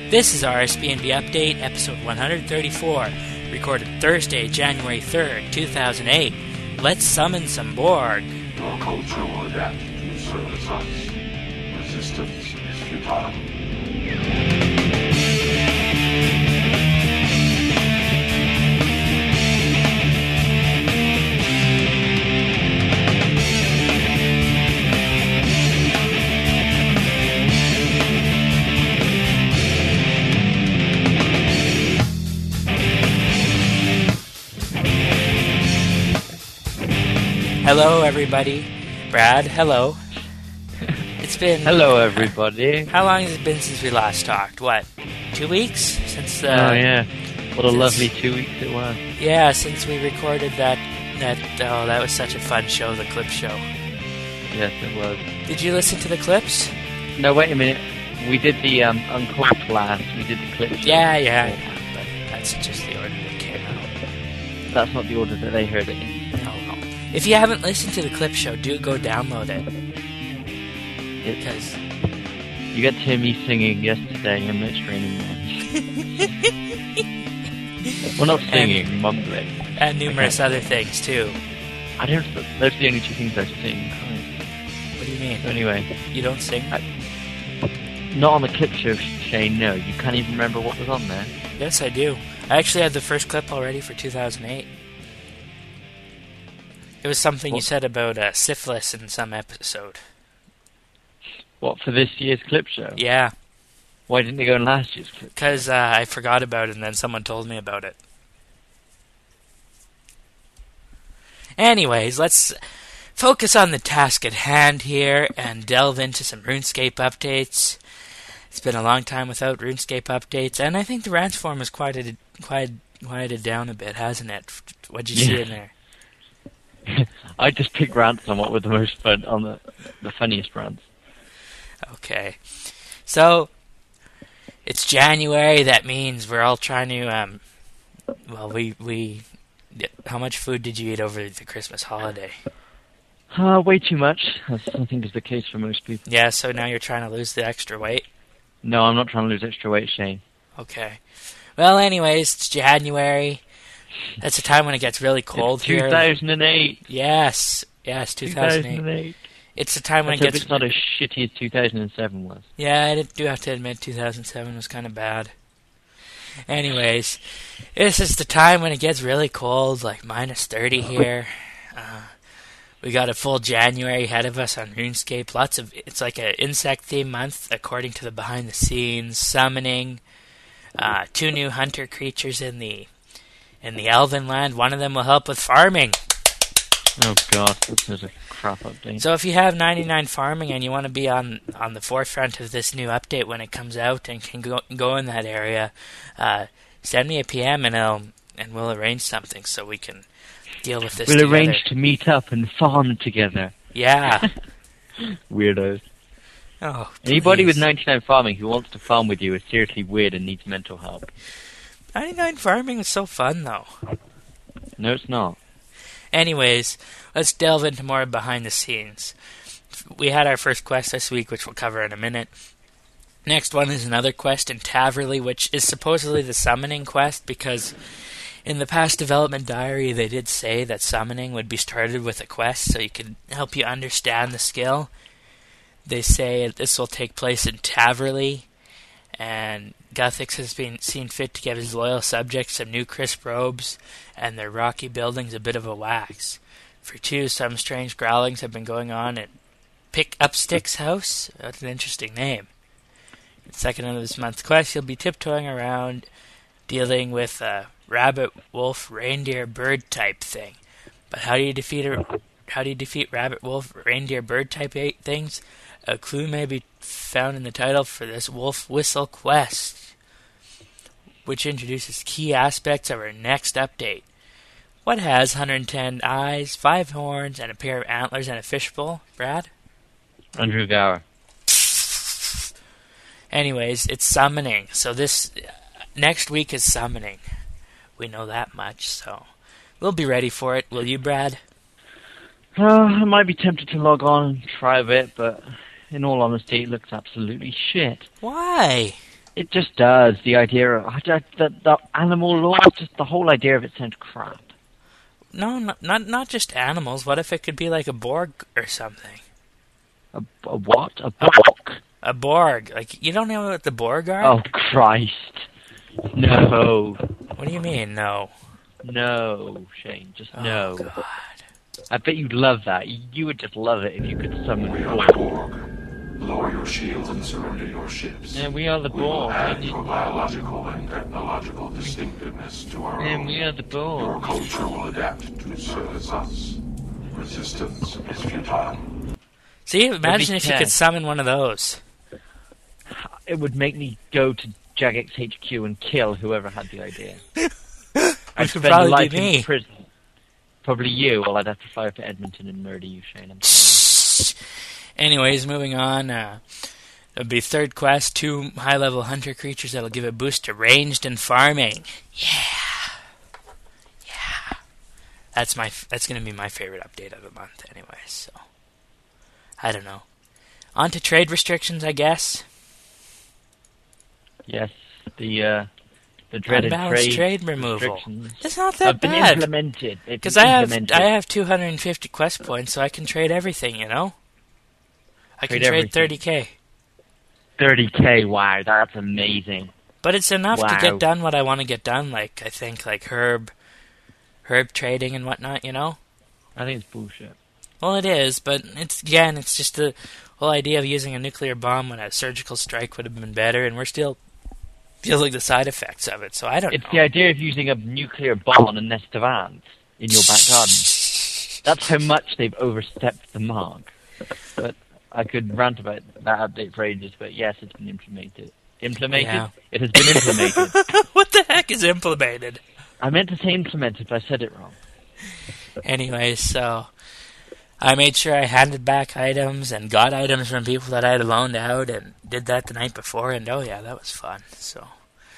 This is RSB&B Update, episode 134, recorded Thursday, January 3rd, 2008. Let's summon some Borg. Your culture will adapt to service us. Resistance is futile. Hello, everybody. Brad, hello. It's been... Hello, everybody. How long has it been since we last talked? What, 2 weeks? Since oh, yeah. What a lovely 2 weeks it was. Yeah, since we recorded that was such a fun show, the Clip Show. Yes, it was. Did you listen to the clips? No, wait a minute. We did the Uncorked last. We did the Clip Show. Yeah. But that's just the order they came out. That's not the order that they heard it in. No. If you haven't listened to the Clip Show, do go download it. Because you got to hear me singing yesterday in the training room. Well, not singing, mumbling. And numerous other things, too. Those are the only two things I sing. What do you mean? Anyway. You don't sing? Not on the Clip Show, Shane, no. You can't even remember what was on there. Yes, I do. I actually had the first clip already for 2008. It was something you said about syphilis in some episode. What, for this year's Clip Show? Yeah. Why didn't it go in last year's Clip Show? Because I forgot about it and then someone told me about it. Anyways, let's focus on the task at hand here and delve into some RuneScape updates. It's been a long time without RuneScape updates, and I think the rants forum has quieted down a bit, hasn't it? What'd you see in there? I just picked rants on what were the most fun, on the funniest rants. Okay. So, it's January, that means we're all trying to, how much food did you eat over the Christmas holiday? Way too much, as I think is the case for most people. Yeah, so now you're trying to lose the extra weight? No, I'm not trying to lose extra weight, Shane. Okay. Well, anyways, it's January. That's a time when it gets really cold it's here. 2008. Yes, 2008. It's a time when it gets... It's not as shitty as 2007 was. Yeah, I do have to admit 2007 was kind of bad. Anyways, this is the time when it gets really cold, like minus 30 here. We got a full January ahead of us on RuneScape. It's like an insect-themed month, according to the behind-the-scenes summoning. 2 new hunter creatures in the Elven Land. One of them will help with farming. Oh god, this is a crap update. So if you have 99 farming and you want to be on the forefront of this new update when it comes out and can go in that area, send me a PM and we'll arrange something so we can deal with this together. We'll arrange to meet up and farm together. Yeah. Weirdos. Oh, anybody with 99 farming who wants to farm with you is seriously weird and needs mental help. 99 farming is so fun, though. No, it's not. Anyways, let's delve into more behind the scenes. We had our first quest this week, which we'll cover in a minute. Next one is another quest in Taverley, which is supposedly the summoning quest, because in the past development diary, they did say that summoning would be started with a quest, so you can help you understand the skill. They say this will take place in Taverley, and Guthix has been seen fit to give his loyal subjects some new crisp robes and their rocky buildings a bit of a wax. For 2, some strange growlings have been going on at Pick Up Stick's house. That's an interesting name. In the second of this month's quest, you'll be tiptoeing around dealing with a rabbit, wolf, reindeer, bird type thing. But how do you defeat rabbit, wolf, reindeer, bird type things? A clue may be found in the title for this Wolf Whistle quest, which introduces key aspects of our next update. What has 110 eyes, 5 horns, and a pair of antlers and a fishbowl, Brad? Andrew Gower. Anyways, it's summoning. So this next week is summoning. We know that much, so we'll be ready for it. Will you, Brad? I might be tempted to log on and try a bit, but in all honesty, it looks absolutely shit. Why? It just does. The idea of the animal law, just the whole idea of it sounds crap. No, not just animals. What if it could be like a Borg or something? A what? A Borg? A Borg. Like, you don't know what the Borg are? Oh, Christ. No. What do you mean, no? No, Shane, just no. Oh, God. I bet you'd love that. You would just love it if you could summon We are Borg. the Borg. Lower your shields and surrender your ships. Yeah, we are the We will Borg. add your biological and technological distinctiveness to our Yeah, own. we are the Your Borg. culture will adapt to service us. Resistance is futile. See, imagine if you could tense. summon one of those. It would make me go to Jagex HQ and kill whoever had the idea. I'd Which would spend a probably life be in me. prison. Probably you. Well, I'd have to fly up to Edmonton and murder you, Shane. I'm sorry. Anyways, moving on. It'll be third quest, 2 high-level hunter creatures that'll give a boost to ranged and farming. Yeah. That's going to be my favorite update of the month anyway, so. I don't know. On to trade restrictions, I guess. Yes, the dreaded Unbalanced trade removal. restrictions It's not have that been bad. implemented. Because I have 250 quest points, so I can trade everything, you know? I can Trade trade everything. 30k. 30k. Wow, that's amazing. But it's enough to Wow. get done what I want to get done, like, I think, like herb trading and whatnot, you know? I think it's bullshit. Well, it is, but it's just the whole idea of using a nuclear bomb when a surgical strike would have been better, and we're still feeling the side effects of it, so I don't It's know. the idea of using a nuclear bomb on a nest of ants in your back garden. That's how much they've overstepped the mark. But I could rant about that update for ages, but yes, it's been implemented. Implemented? Yeah. It has been implemented. What the heck is implemented? I meant to say implemented, but I said it wrong. Anyway, so I made sure I handed back items and got items from people that I had loaned out and did that the night before, and oh yeah, that was fun. So,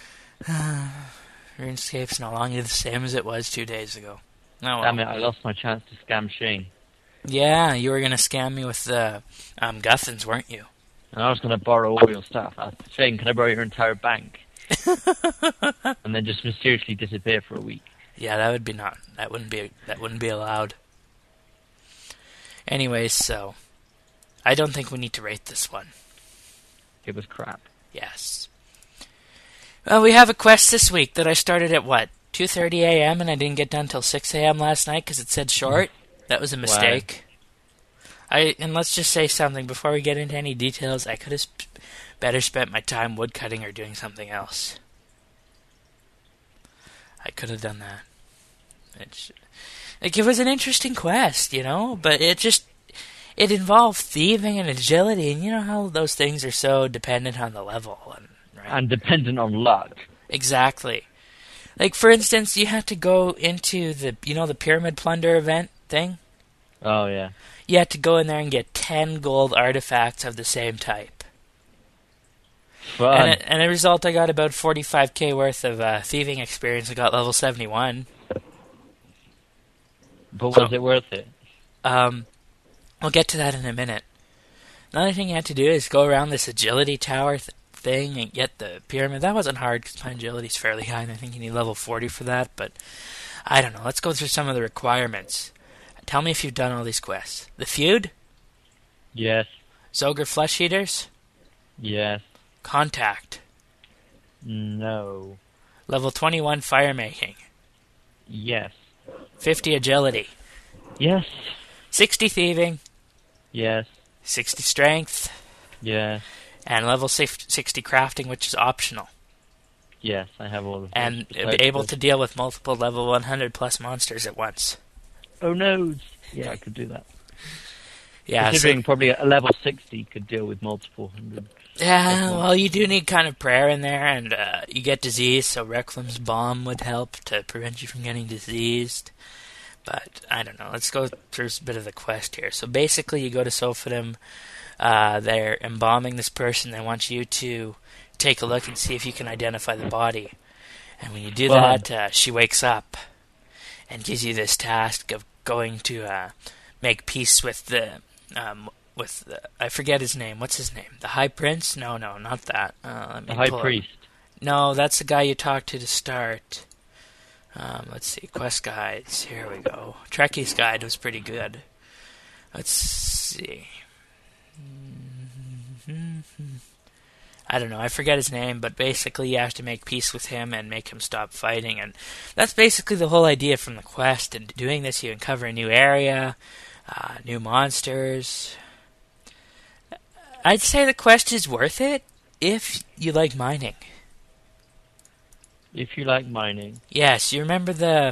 RuneScape's no longer the same as it was 2 days ago. Oh, well. Damn it, I lost my chance to scam Shane. Yeah, you were going to scam me with the Guthans, weren't you? And I was going to borrow all your stuff. I said, Shane, can I borrow your entire bank? And then just mysteriously disappear for a week. Yeah, that wouldn't be allowed. Anyways, so I don't think we need to rate this one. It was crap. Yes. Well, we have a quest this week that I started at 2:30 a.m. and I didn't get done till 6 a.m. last night because it said short. That was a mistake. And let's just say something before we get into any details. I could have better spent my time woodcutting or doing something else. I could have done that. It was an interesting quest, you know, but it involved thieving and agility, and you know how those things are so dependent on the level, right? And dependent on luck. Exactly. Like, for instance, you had to go into the Pyramid Plunder event thing? Oh, yeah. You had to go in there and get 10 gold artifacts of the same type. Fun. And as a result, I got about 45k worth of thieving experience. I got level 71. But was it worth it? We'll get to that in a minute. Another thing you had to do is go around this agility tower thing and get the pyramid. That wasn't hard because my agility's fairly high, and I think you need level 40 for that, but I don't know. Let's go through some of the requirements. Tell me if you've done all these quests. The Feud? Yes. Zogre Flesh Eaters? Yes. Contact. No. Level 21 Fire Making. Yes. 50 Agility. Yes. 60 Thieving. Yes. 60 Strength. Yes. And level 60 Crafting, which is optional. Yes, I have all of those. And be besides able this. to deal with multiple level 100 plus monsters at once. Oh no! Yeah, I could do that. Yeah, Considering probably a level 60 could deal with multiple hundred. yeah. Well, you do need kind of prayer in there, and you get disease, so Requiem's Bomb would help to prevent you from getting diseased. But I don't know. Let's go through a bit of the quest here. So basically, you go to Sophodum. They're embalming this person. They want you to take a look and see if you can identify the body. And when you do that, she wakes up and gives you this task of going to make peace with the with I forget his name. What's his name? The High Prince? No, not that. Let me The High pull it. Priest. No, that's the guy you talk to start. Let's see. Quest guides. Here we go. Trekkie's guide was pretty good. Let's see. I don't know. I forget his name, but basically you have to make peace with him and make him stop fighting, and that's basically the whole idea from the quest. And doing this, you uncover a new area, new monsters. I'd say the quest is worth it if you like mining. If you like mining. Yes, you remember the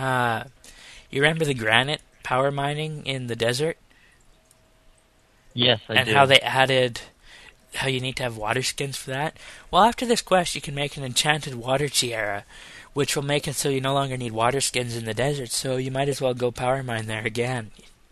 granite power mining in the desert? Yes, I do. And how they added how you need to have water skins for that? Well, after this quest, you can make an enchanted water tiara, which will make it so you no longer need water skins in the desert, so you might as well go power mine there again.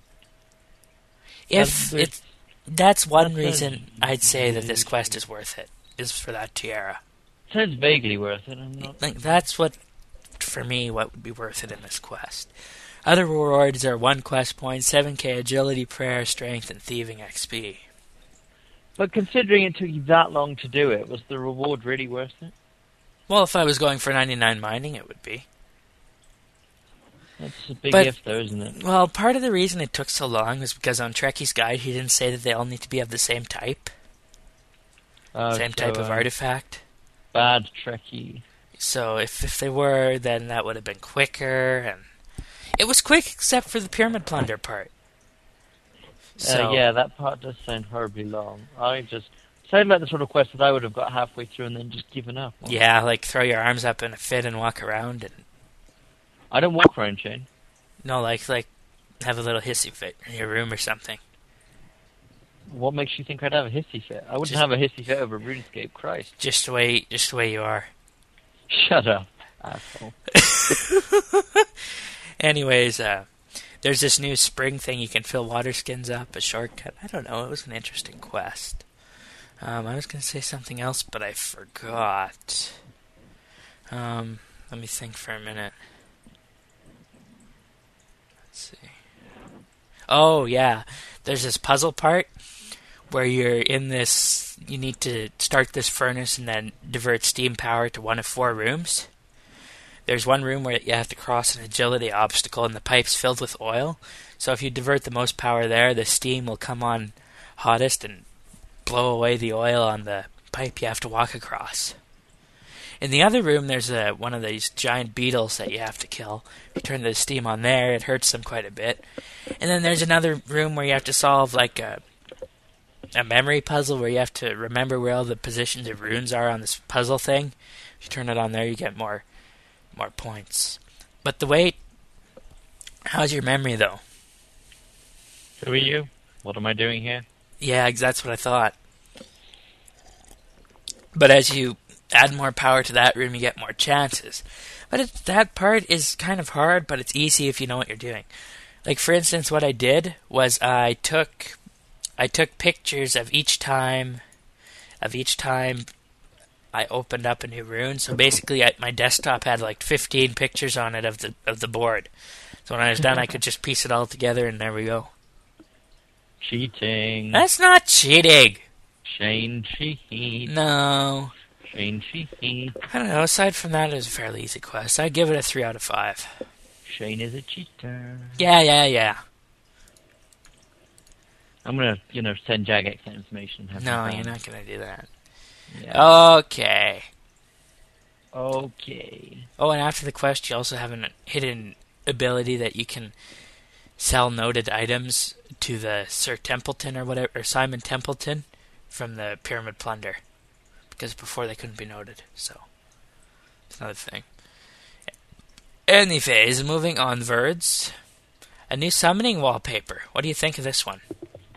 That's one reason I'd say that this quest is worth it, is for that tiara. Sounds vaguely worth it. I'm not... That's what, for me, what would be worth it in this quest. Other rewards are 1 quest point, 7k agility, prayer, strength, and thieving XP. But considering it took you that long to do it, was the reward really worth it? Well, if I was going for 99 mining, it would be. That's a big if, though, isn't it? Well, part of the reason it took so long was because on Trekkie's guide, he didn't say that they all need to be of the same type. Same type of artifact. Bad Trekkie. So if they were, then that would have been quicker, and it was quick except for the pyramid plunder part. So yeah, that part does sound horribly long. Sounded like the sort of quest that I would have got halfway through and then just given up on. Yeah, like throw your arms up in a fit and walk around. And I don't walk around, Shane. no, like have a little hissy fit in your room or something. What makes you think I'd have a hissy fit? I wouldn't have a hissy fit over RuneScape, Christ. Just the way you are. Shut up, asshole. Anyways, there's this new spring thing you can fill water skins up, a shortcut. I don't know, it was an interesting quest. I was going to say something else, but I forgot. Let me think for a minute. Let's see. Oh, yeah. There's this puzzle part where you're in this... You need to start this furnace and then divert steam power to one of 4 rooms. There's one room where you have to cross an agility obstacle and the pipe's filled with oil. So if you divert the most power there, the steam will come on hottest and blow away the oil on the pipe you have to walk across. In the other room, there's one of these giant beetles that you have to kill. If you turn the steam on there, it hurts them quite a bit. And then there's another room where you have to solve like a memory puzzle where you have to remember where all the positions of runes are on this puzzle thing. If you turn it on there, you get more points. But how's your memory though? Who are you? What am I doing here? Yeah, that's what I thought. But as you add more power to that room, you get more chances. But that part is kind of hard, but it's easy if you know what you're doing. Like for instance, what I did was I took pictures of each time I opened up a new rune. So basically, my desktop had like 15 pictures on it of the board. So when I was done, I could just piece it all together, and there we go. Cheating. That's not cheating. Shane cheat. No. Shane cheat. I don't know. Aside from that, it was a fairly easy quest. I'd give it a 3 out of 5. Shane is a cheater. Yeah. I'm gonna, send Jagex that information. No, you're not gonna do that. Yeah. Okay. Oh, and after the quest, you also have a hidden ability that you can sell noted items to the Sir Templeton or Simon Templeton from the Pyramid Plunder. Because before they couldn't be noted, so it's another thing. Anyways, moving onwards. A new summoning wallpaper. What do you think of this one?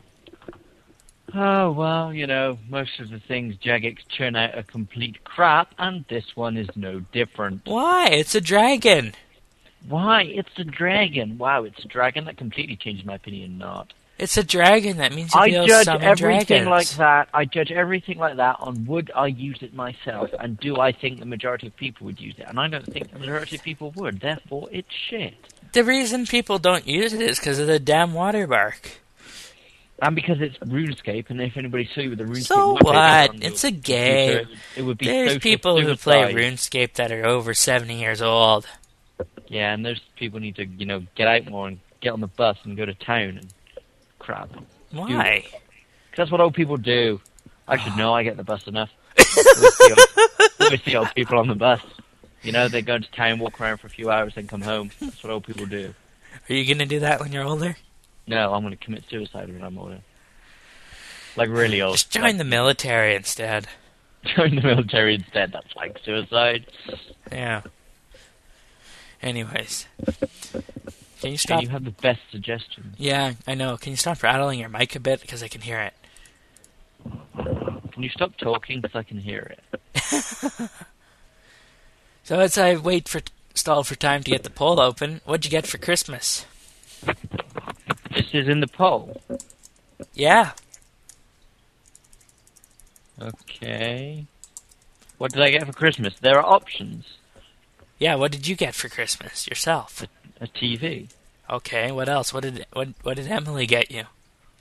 Oh, well, most of the things Jagex churn out are complete crap, and this one is no different. Why? It's a dragon. Why? It's a dragon. Wow, it's a dragon? That completely changed my opinion, not. It's a dragon. That means you'll be able to summon dragons. I judge everything like that on would I use it myself, and do I think the majority of people would use it. And I don't think the majority of people would. Therefore, it's shit. The reason people don't use it is because of the damn watermark. And because it's RuneScape, and if anybody saw you with a RuneScape So wallpaper what? on your It's a game. computer, it would be There's social people who play suicide. RuneScape that are over 70 years old. Yeah, and those people need to, get out more and get on the bus and go to town and crap. Why? 'Cause that's what old people do. I should know. I get the bus enough. Always see old people on the bus. They go into town, walk around for a few hours, then come home. That's what old people do. Are you going to do that when you're older? No, I'm going to commit suicide when I'm older. Like really old. Just join the military instead. Join the military instead. That's like suicide. Yeah. Anyways. Can you And stop? you have the best suggestions. Yeah, I know. Can you stop rattling your mic a bit? Because I can hear it. Can you stop talking because I can hear it? So as I stall for time to get the poll open, what'd you get for Christmas? This is in the poll. Yeah. Okay. What did I get for Christmas? There are options. Yeah, what did you get for Christmas yourself? A TV. Okay, what else? What did Emily get you?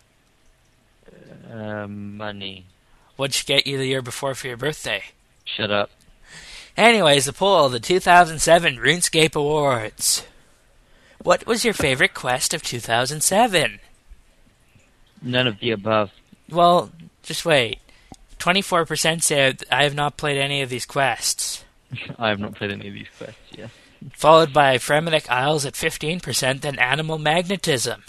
Money. What'd she get you the year before for your birthday? Shut up. Anyways, the poll, the 2007 RuneScape Awards. What was your favorite quest of 2007? None of the above. Well, just wait. 24% said, I have not played any of these quests. I have not played any of these quests yet. Followed by Fremennik Isles at 15%, then Animal Magnetism.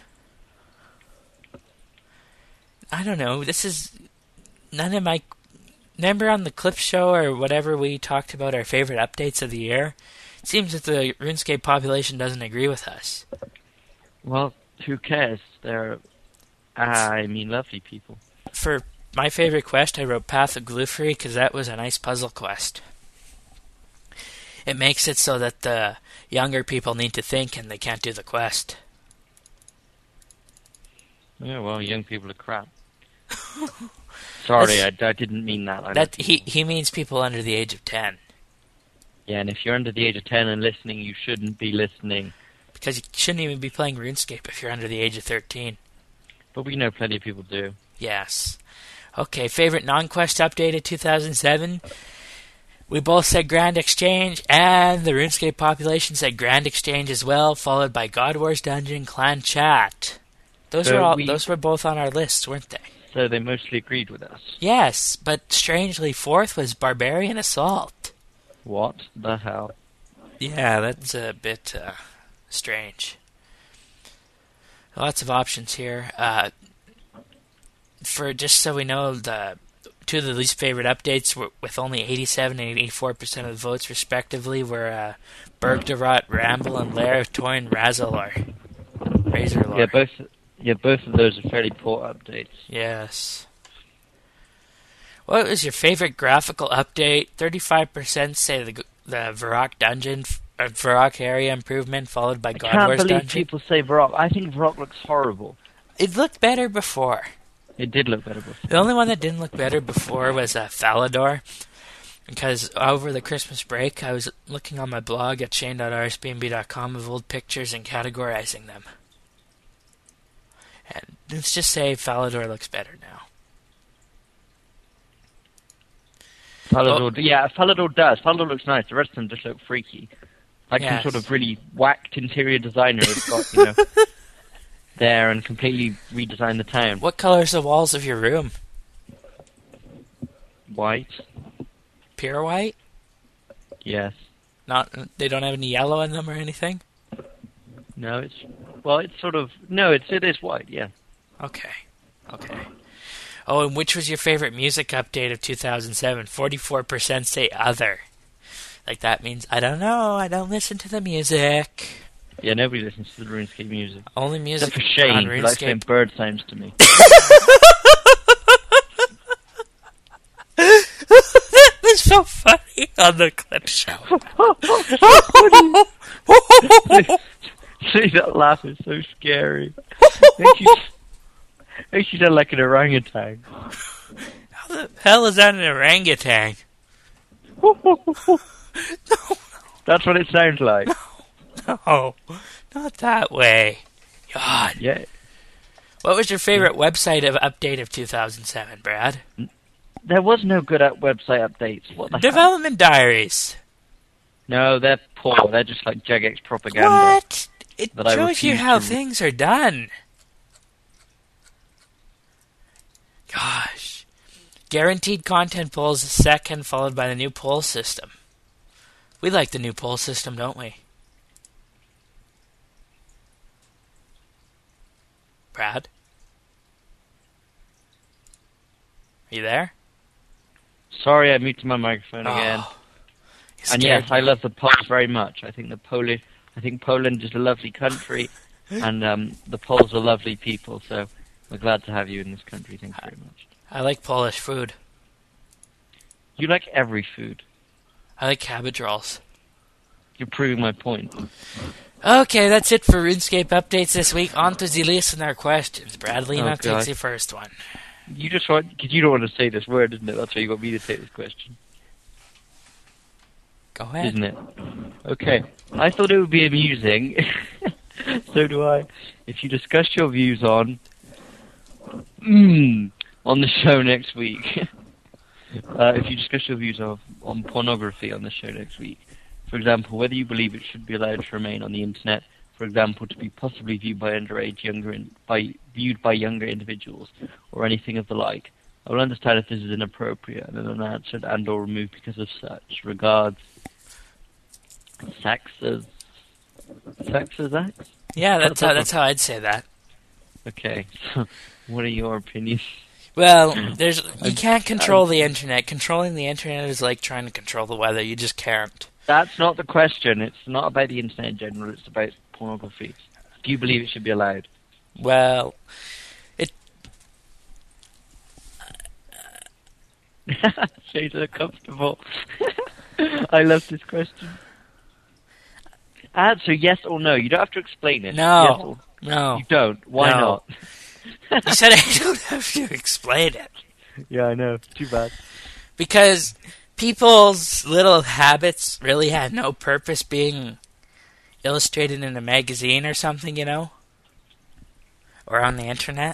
I don't know, this is... None of my... Remember on the Clip Show or whatever we talked about our favorite updates of the year? It seems that the RuneScape population doesn't agree with us. Well, who cares? They're, lovely people. For my favorite quest, I wrote Path of Glufery because that was a nice puzzle quest. It makes it so that the younger people need to think and they can't do the quest. Yeah, well, young people are crap. Sorry, I didn't mean that. He means people under the age of 10. Yeah, and if you're under the age of 10 and listening, you shouldn't be listening. Because you shouldn't even be playing RuneScape if you're under the age of 13. But we know plenty of people do. Yes. Okay, favorite non-quest update of 2007? We both said Grand Exchange, and the RuneScape population said Grand Exchange as well, followed by God Wars Dungeon Clan Chat. Those were both on our list, weren't they? So they mostly agreed with us. Yes, but strangely, fourth was Barbarian Assault. What the hell? Yeah, that's a bit strange. Lots of options here. For just so we know, the two of the least favorite updates were, with only 87 and 84% of the votes respectively, were Bergdarot, Ramble, and Lair of Toyn Razorlore. Yeah, both of those are fairly poor updates. Yes. What was your favorite graphical update? 35% say the Varrock Dungeon, Varrock area improvement, followed by God Wars Dungeon. I can't believe people say Varrock. I think Varrock looks horrible. It looked better before. It did look better before. The only one that didn't look better before was Falador. Because over the Christmas break, I was looking on my blog at shane.rsbnb.com of old pictures and categorizing them. And let's just say Falador looks better now. Falador does. Falador looks nice. The rest of them just look freaky. Like Yes. some sort of really whacked interior designer has got, there and completely redesigned the town. What color's the walls of your room? White? Pure white? Yes. They don't have any yellow in them or anything? No, it is white, yeah. Okay. Oh, and which was your favorite music update of 2007? 44% say other. Like that means, I don't know, I don't listen to the music. Yeah, nobody listens to the RuneScape music. Only music Except for Shane, on who likes saying RuneScape. bird sounds to me. That was so funny on the clip show. See, that laugh is so scary. Makes you sound like an orangutan. How the hell is that an orangutan? That's what it sounds like. No, not that way. God. Yeah. What was your favorite website update of 2007, Brad? There was no good website updates. What the hell? Development Diaries. No, they're poor. They're just like Jagex propaganda. What? It That I shows you refuse how to- things are done. Gosh. Guaranteed content polls is second, followed by the new poll system. We like the new poll system, don't we? Brad? Are you there? Sorry, I muted my microphone again. Oh, you And scared yes, I me. love the Poles very much. I think Poland is a lovely country, and the Poles are lovely people. So we're glad to have you in this country. Thank you very much. I like Polish food. You like every food. I like cabbage rolls. You're proving my point. Okay, that's it for RuneScape updates this week. On to the listener questions. Bradley, now God. takes the first one. You just want because you don't want to say this word, isn't it? That's why you got me to take this question, Go ahead. isn't it? Okay. I thought it would be amusing. So do I. If you discuss your views on the show next week. If you discuss your views on pornography on the show next week. For example, whether you believe it should be allowed to remain on the internet, for example, to be possibly viewed by viewed by younger individuals, or anything of the like. I will understand if this is inappropriate and unanswered and/or removed because of such. Regards, sex as X? Yeah, that's how I'd say that. Okay. So, what are your opinions? Well, you can't control the internet. Controlling the internet is like trying to control the weather. You just can't. That's not the question. It's not about the internet in general. It's about pornography. Do you believe it should be allowed? Well, She's so comfortable. I love this question. Answer yes or no. You don't have to explain it. No. Yes or... no. You don't. Why No. not? You said I don't have to explain it. Yeah, I know. Too bad. Because people's little habits really had no purpose being illustrated in a magazine or something, you know? Or on the internet.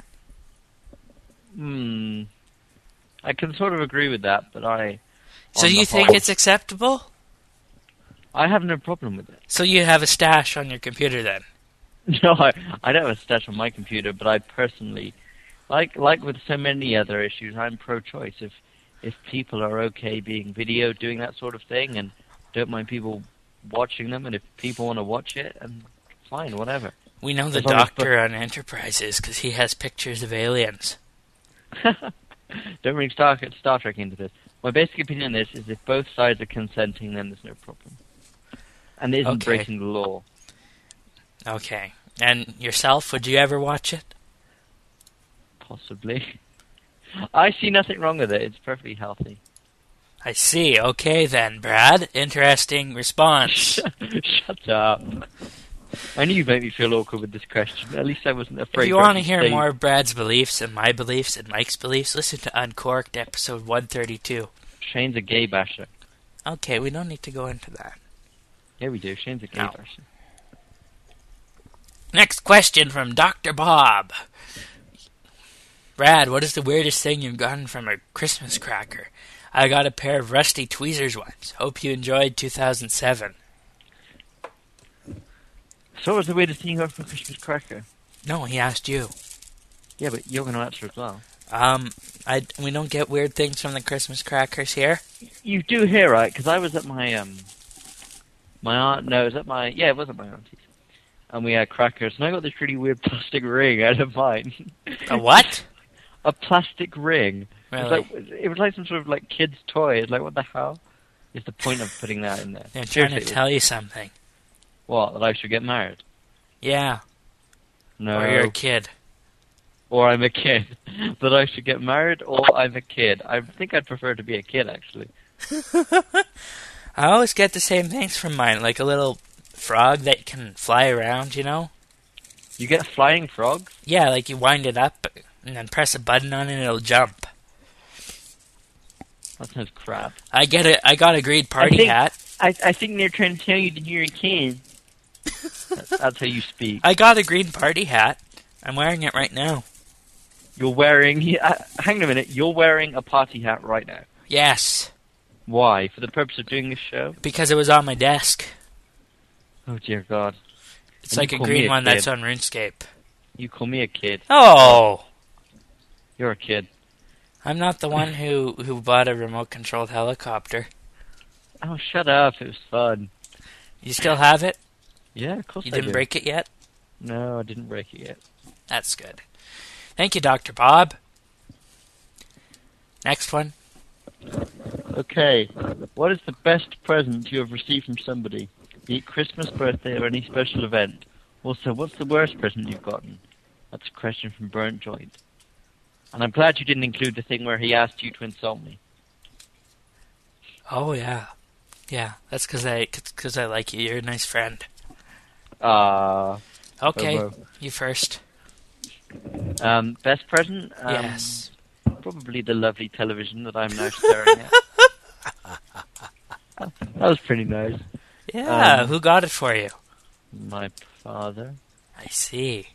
I can sort of agree with that, but So on you the think whole, it's acceptable? I have no problem with it. So you have a stash on your computer then? No, I don't have a stash on my computer, but I personally, like with so many other issues, I'm pro-choice. If people are okay being videoed doing that sort of thing and don't mind people watching them, and if people want to watch it, and fine, whatever. We know the As long as- doctor on Enterprise is because he has pictures of aliens. Don't bring Star Trek into this. My basic opinion on this is if both sides are consenting, then there's no problem. And it isn't Okay. breaking the law. Okay. And yourself, would you ever watch it? Possibly. I see nothing wrong with it. It's perfectly healthy. I see. Okay then, Brad. Interesting response. Shut up. I knew you'd make me feel awkward with this question. At least I wasn't afraid. If you to want to actually hear say- more of Brad's beliefs and my beliefs and Mike's beliefs, listen to Uncorked episode 132. Shane's a gay basher. Okay, we don't need to go into that. Yeah, we do. Shane's a gay No. basher. Next question from Dr. Bob. Brad, what is the weirdest thing you've gotten from a Christmas cracker? I got a pair of rusty tweezers once. Hope you enjoyed 2007. So what was the weirdest thing you got from a Christmas cracker? No, he asked you. Yeah, but you're going to answer as well. We don't get weird things from the Christmas crackers here. You do hear, right? Because I was at my aunt. No, it was at my. Yeah, it was at my auntie's. And we had crackers, and I got this really weird plastic ring out of mine. A what? A plastic ring. Really? It was like some sort of like kid's toy. It's like, what the hell is the point of putting that in there? They're trying Seriously, to tell you something. what? That I should get married? Yeah, No. or you're a kid. Or I'm a kid. That I should get married, or I'm a kid. I think I'd prefer to be a kid, actually. I always get the same things from mine, like a little frog that can fly around, you know? You get flying frogs? Yeah, like you wind it up and then press a button on it and it'll jump. That sounds crap. I got a green party think- hat. I think they're trying to tell you that you're a kid. That's how you speak. I got a green party hat. I'm wearing it right now. You're wearing... hang on a minute. You're wearing a party hat right now. Yes, Why? For the purpose of doing this show? because it was on my desk. Oh, dear God. It's And like you a call me green a one that's kid. on RuneScape. You call me a kid. Oh! You're a kid. I'm not the one who bought a remote-controlled helicopter. Oh, shut up. It was fun. You still have it? Yeah, of course You I didn't do. break it yet? No, I didn't break it yet. That's good. Thank you, Dr. Bob. Next one. Okay. What is the best present you have received from somebody? Be it Christmas, birthday, or any special event? Also, what's the worst present you've gotten? That's a question from Burnt Joint. And I'm glad you didn't include the thing where he asked you to insult me. Oh, yeah. Yeah, that's because I like you. You're a nice friend. Okay, Bobo. you first. Best present? Yes. Probably the lovely television that I'm now staring at. That was pretty nice. Yeah, who got it for you? My father. I see.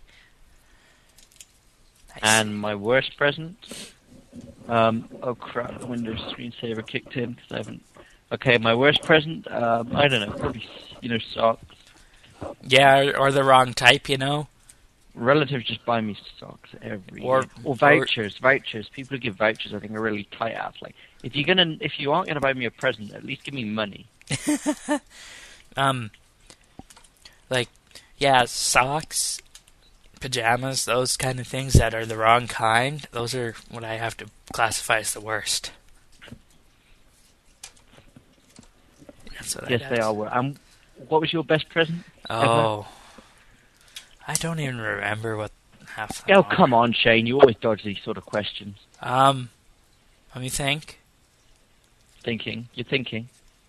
And my worst present? Oh crap, Windows screensaver kicked in because I haven't... Okay, my worst present? I don't know, probably, socks. Yeah, or the wrong type, you know? Relatives just buy me socks every Or- year. Or vouchers. People who give vouchers, I think, are really tight ass. Like, if you aren't gonna buy me a present, at least give me money. Socks, pajamas, those kind of things that are the wrong kind, those are what I have to classify as the worst. That's what Yes, they are. What was your best present? Oh. I don't even remember what half of them Oh, are. come on, Shane. You always dodge these sort of questions. Let me think. You're thinking.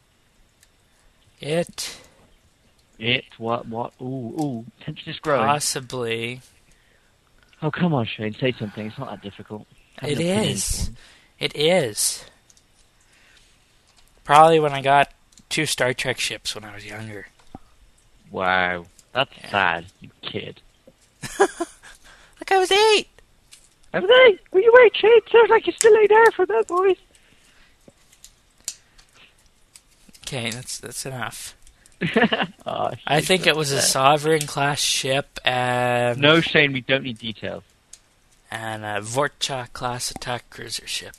It What? Ooh. Tension is growing. possibly... Oh, come on, Shane. Say something. It's not that difficult. Have It an opinion is. for 'em. It is. Probably when I got 2 Star Trek ships when I was younger. Wow. That's Yeah. sad, you kid. Look, I was 8! Have they? Were you 8, Shane? Sounds like you still ain't there for that, boys. Okay, that's enough. Oh, I Shane, think it was a that's sad. Sovereign class ship and No, Shane, we don't need details. and a Vorcha class attack cruiser ship.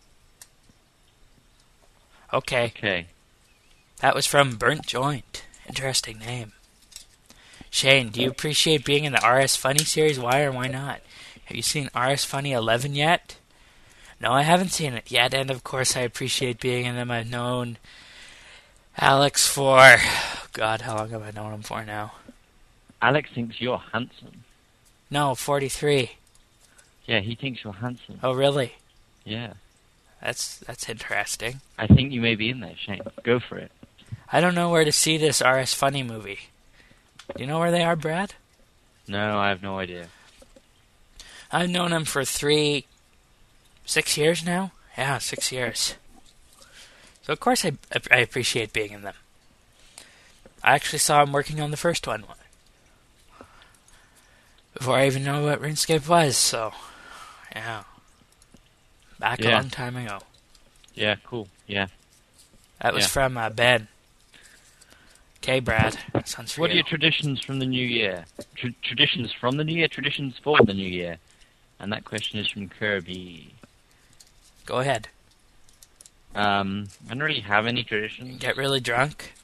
Okay, Okay. that was from Burnt Joint. Interesting name. Shane, do you appreciate being in the RS Funny series? Why or why not? Have you seen RS Funny 11 yet? No, I haven't seen it yet, and of course I appreciate being in them. I've known Alex for... God, how long have I known him for now? Alex thinks you're handsome. No, 43. Yeah, he thinks you're handsome. Oh, really? Yeah. That's interesting. I think you may be in there, Shane. Go for it. I don't know where to see this RS Funny movie. Do you know where they are, Brad? No, I have no idea. I've known him for 6 years now? Yeah, 6 years. So of course I appreciate being in them. I actually saw him working on the first one before I even knew what RuneScape was, so yeah. Back a Yeah. long time ago. Yeah, cool. Yeah. That was Yeah. from Ben. Okay, Brad. That sounds for What are you. your traditions from the new year? Traditions from the new year? Traditions for the new year? And that question is from Kirby. Go ahead. I don't really have any traditions. Get really drunk?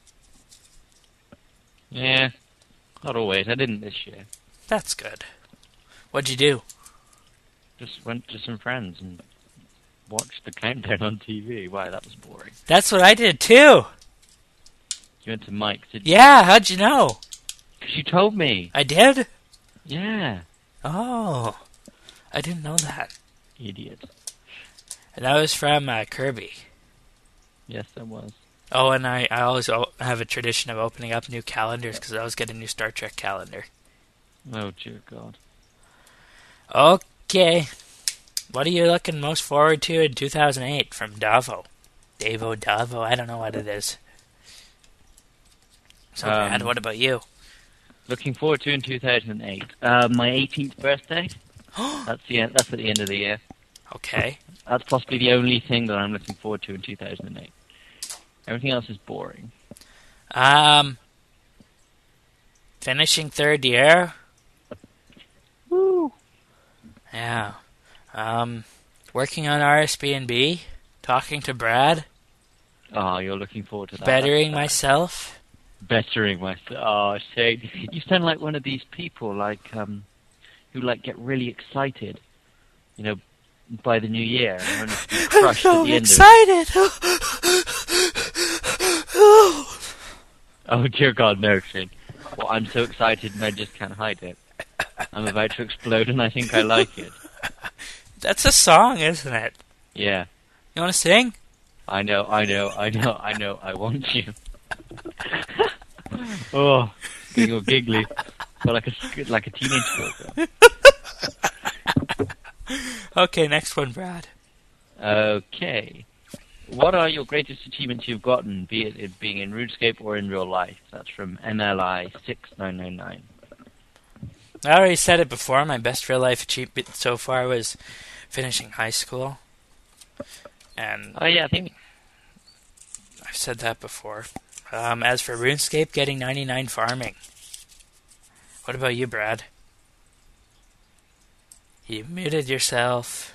Yeah. Not always. I didn't this year. That's good. What'd you do? Just went to some friends and watched the countdown on TV. Wow, that was boring. That's what I did too. You went to Mike's, did you? Yeah, how'd you know? 'Cause you told me. I did? Yeah. Oh, I didn't know that. Idiot. And that was from Kirby. Yes, that was. Oh, and I always have a tradition of opening up new calendars because I always get a new Star Trek calendar. Oh, dear God. Okay. What are you looking most forward to in 2008 from Davo? Davo, I don't know what it is. So, Brad, what about you? Looking forward to in 2008. My 18th birthday. That's the end. That's at the end of the year. Okay. That's possibly the only thing that I'm looking forward to in 2008. Everything else is boring. Finishing third year. Woo! Yeah. Working on RSB&B. Talking to Brad. Oh, you're looking forward to that. Bettering myself. Bettering myself. Oh, Shane, you sound like one of these people, who get really excited, by the new year. And when it's crushed I'm so at the end excited. Oh dear God, no, Shane. Well, I'm so excited and I just can't hide it. I'm about to explode and I think I like it. That's a song, isn't it? Yeah. You want to sing? I know. I want you. Oh, getting all giggly. Feel like a teenage girl. Okay, next one, Brad. Okay. What are your greatest achievements you've gotten, be it being in RuneScape or in real life? That's from MLI6999. I already said it before. My best real life achievement so far was finishing high school. And Oh yeah, I think I've said that before. As for RuneScape, getting 99 farming. What about you, Brad? You muted yourself.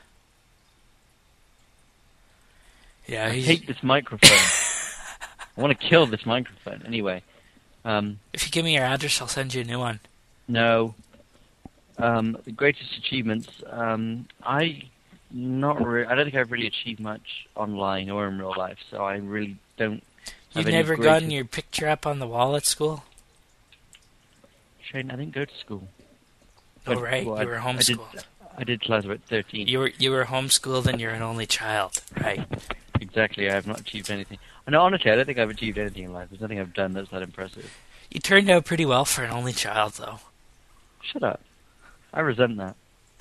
Yeah, I hate this microphone. I want to kill this microphone. Anyway, if you give me your address, I'll send you a new one. no. The greatest achievements. I don't think I've really achieved much online or in real life, so I really don't. You've never gotten your picture up on the wall at school? Shane, I didn't go to school. Oh, right. You were homeschooled. I did till I was about 13. You were homeschooled and you're an only child, right? Exactly. I have not achieved anything. No, honestly, I don't think I've achieved anything in life. There's nothing I've done that's that impressive. You turned out pretty well for an only child, though. Shut up. I resent that.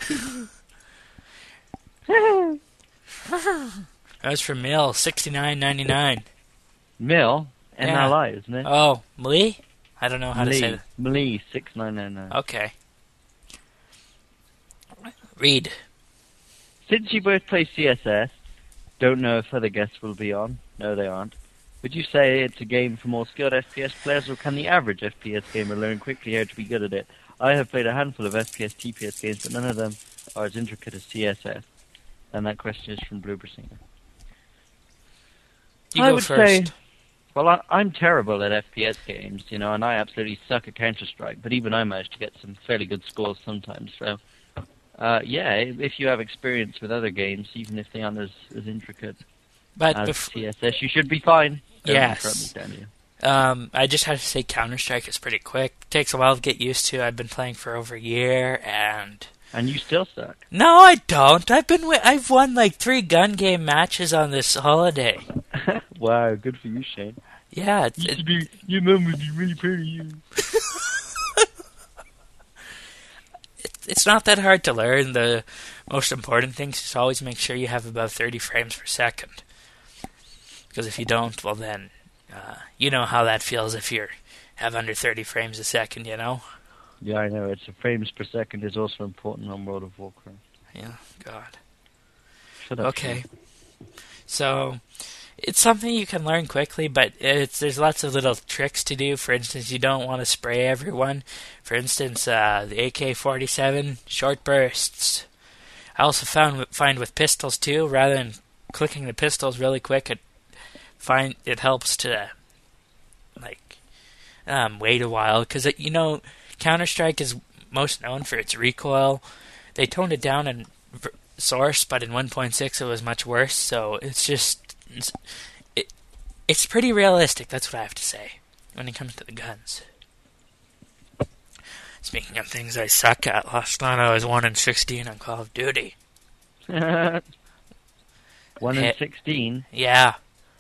That was from Mill, 69.99. Mill? Yeah. MLI, isn't it? Oh, Lee? I don't know how to say that. Lee, 6999. Okay. Read. Since you both play CSS, don't know if other guests will be on. No, they aren't. Would you say it's a game for more skilled FPS players, or can the average FPS gamer learn quickly how to be good at it? I have played a handful of FPS, TPS games, but none of them are as intricate as CSS. And that question is from Bloobersinger. You go first. Well, I'm terrible at FPS games, and I absolutely suck at Counter-Strike, but even I manage to get some fairly good scores sometimes, so... if you have experience with other games, even if they aren't as intricate But as CSS, you should be fine. Yes. I just have to say Counter-Strike is pretty quick. Takes a while to get used to. I've been playing for over a year, and you still suck. No, I don't. I've won like 3 gun game matches on this holiday. Wow, good for you, Shane. Yeah. Your mum would be really proud of you. It's not that hard to learn. The most important thing is always make sure you have above 30 frames per second. Because if you don't, well then, you know how that feels if you have under 30 frames a second, Yeah, I know. It's frames per second is also important on World of Warcraft. Yeah, God. Shut up. Okay. Shane. So, it's something you can learn quickly, but there's lots of little tricks to do. For instance, you don't want to spray everyone. For instance, the AK-47, short bursts. I also find with pistols too, rather than clicking the pistols really quick, it helps to wait a while, because Counter-Strike is most known for its recoil. They toned it down in Source, but in 1.6 it was much worse. So it's pretty realistic. That's what I have to say when it comes to the guns. Speaking of things I suck at, last night I was 1-16 on Call of Duty. 1-16? Yeah.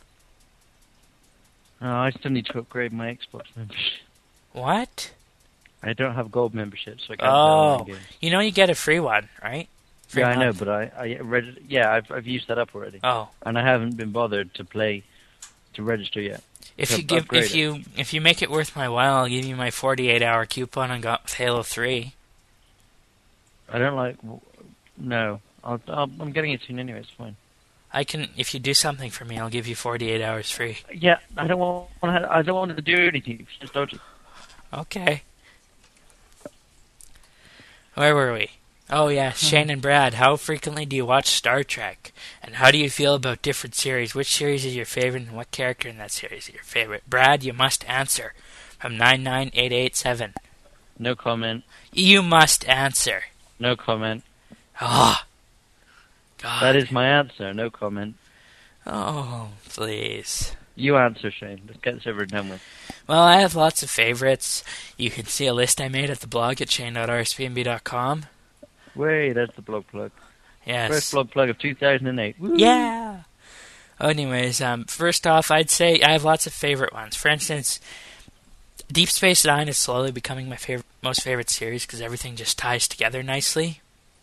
Oh, I still need to upgrade my Xbox membership. What? I don't have gold membership, so I can't play online games. You get a free one, right? Yeah, I know, but I've used that up already. Oh. And I haven't been bothered to register yet. If you make it worth my while, I'll give you my 48-hour coupon on Halo 3. I don't like. No, I'm getting it soon anyway. It's fine. I can, if you do something for me, I'll give you 48 hours free. Yeah, I don't want. I don't want to do anything. It's just dodgy. Okay. Where were we? Oh yeah, Shane and Brad, how frequently do you watch Star Trek? And how do you feel about different series? Which series is your favorite and what character in that series is your favorite? Brad, you must answer. From 99887. No comment. You must answer. No comment. Oh. God. That is my answer. No comment. Oh, please. You answer, Shane. Let's get this over and done with. Well, I have lots of favorites. You can see a list I made at the blog at shane.rsvmb.com. Wait, that's the blog plug. Yes. First blog plug of 2008. Woo! Yeah. Anyways, first off, I'd say I have lots of favorite ones. For instance, Deep Space Nine is slowly becoming my most favorite series because everything just ties together nicely.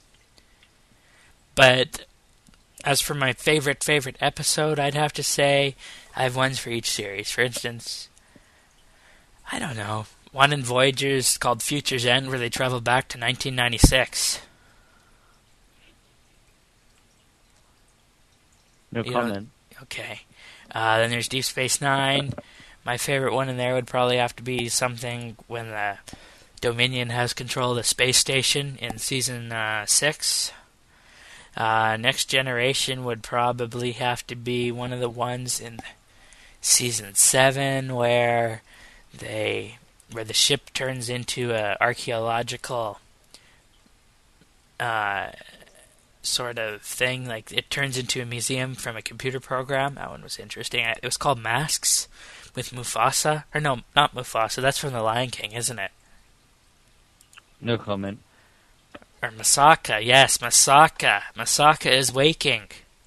But as for my favorite episode, I'd have to say I have ones for each series. For instance, I don't know, one in Voyager's called Future's End where they travel back to 1996. No comment. Okay. Then there's Deep Space Nine. My favorite one in there would probably have to be something when the Dominion has control of the space station in Season 6. Next Generation would probably have to be one of the ones in Season 7 where the ship turns into a archaeological sort of thing, like it turns into a museum from a computer program. That one was interesting. It was called Masks with Mufasa. Or no, not Mufasa. That's from The Lion King, isn't it? No comment. Or Masaka. Yes, Masaka. Masaka is waking.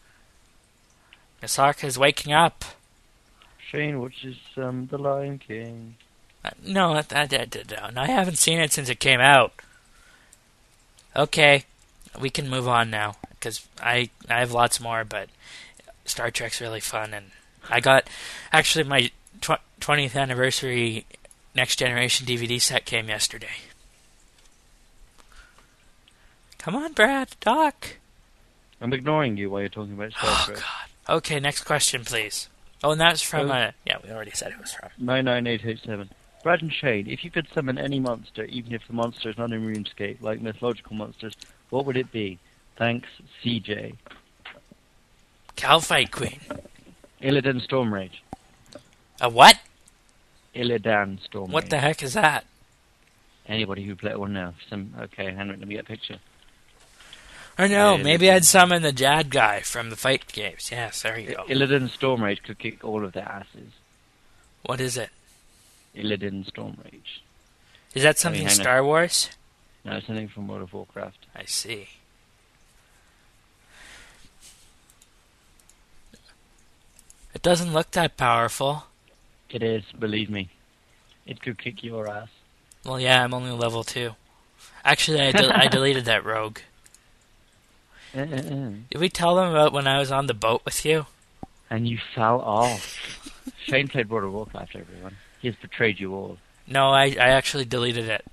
Masaka is waking up. Shane watches The Lion King. No, I haven't seen it since it came out. Okay, we can move on now, because I have lots more, but Star Trek's really fun, and I got, actually my 20th anniversary Next Generation DVD set came yesterday. Come on, Brad, talk. I'm ignoring you while you're talking about Star Trek. God. Okay, next question, please. Oh, and that's from, yeah, we already said it was from. 99887. Brad and Shane, if you could summon any monster, even if the monster is not in RuneScape, like mythological monsters, what would it be? Thanks, CJ. Calfight Queen. Illidan Stormrage. A what? Illidan Stormrage. What the heck is that? Anybody who played one now. Okay, hang on, let me get a picture. Or no, maybe I'd summon the Jad guy from the fight games. Yes, there you go. Illidan Stormrage could kick all of their asses. What is it? Illidan Stormrage. Is that something Star Wars? No, it's something from World of Warcraft. I see. It doesn't look that powerful. It is, believe me. It could kick your ass. Well, yeah, I'm only level 2. Actually, I deleted that rogue. Did we tell them about when I was on the boat with you? And you fell off. Shane played World of Warcraft, everyone. He has betrayed you all. No, I actually deleted it.